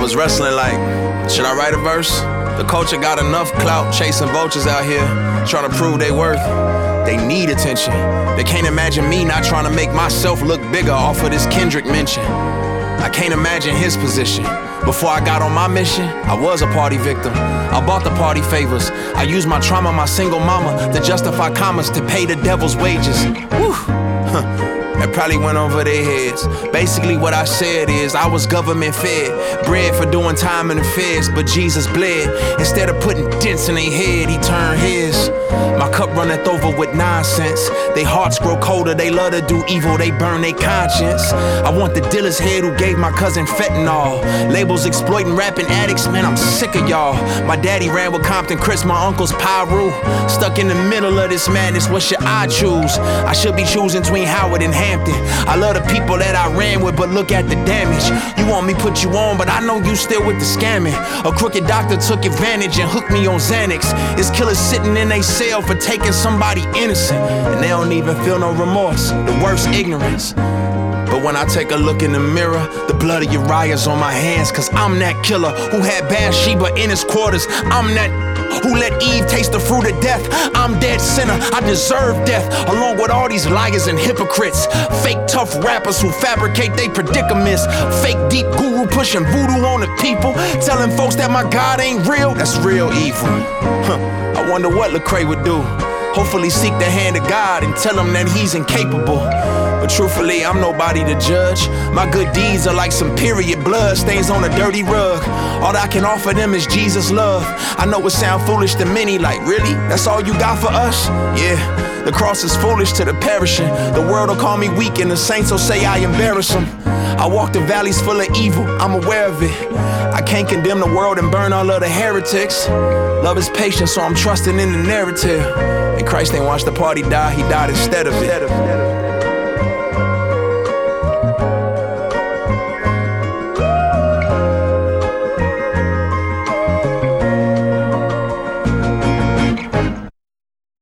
was wrestling like, should I write a verse? The culture got enough clout chasing vultures out here, trying to prove they worth. They need attention. They can't imagine me not trying to make myself look bigger off of this Kendrick mention. I can't imagine his position. Before I got on my mission, I was a party victim. I bought the party favors. I used my trauma, my single mama, to justify commas to pay the devil's wages. Woo. It probably went over their heads. Basically what I said is I was government fed, bred for doing time in the feds, but Jesus bled. Instead of putting dents in their head, he turned his. My cup runneth over with nonsense. They hearts grow colder, they love to do evil, they burn their conscience. I want the dealer's head who gave my cousin fentanyl. Labels exploiting rapping addicts, man, I'm sick of y'all. My daddy ran with Compton Chris, my uncle's Pyru. Stuck in the middle of this madness, what should I choose? I should be choosing between Howard and Hampton. I love the people that I ran with, but look at the damage. You want me put you on, but I know you still with the scamming. A crooked doctor took advantage and hooked me on Xanax. It's killers sitting in a cell for taking somebody innocent, and they don't even feel no remorse. The worst ignorance. But when I take a look in the mirror, the blood of Uriah's on my hands, cause I'm that killer who had Bathsheba in his quarters. I'm that who let Eve taste the fruit of death. I'm dead sinner, I deserve death, along with all these liars and hypocrites. Fake tough rappers who fabricate they predicaments. Fake deep guru pushing voodoo on the people, telling folks that my God ain't real. That's real evil. I wonder what Lecrae would do. Hopefully seek the hand of God and tell him that he's incapable. But truthfully, I'm nobody to judge. My good deeds are like some period blood stains on a dirty rug. All I can offer them is Jesus' love. I know it sound foolish to many, like really? That's all you got for us? Yeah, the cross is foolish to the perishing. The world will call me weak and the saints will say I embarrass them. I walk the valleys full of evil, I'm aware of it. I can't condemn the world and burn all of the heretics. Love is patient, so I'm trusting in the narrative. And Christ ain't watched the party die, he died instead of it.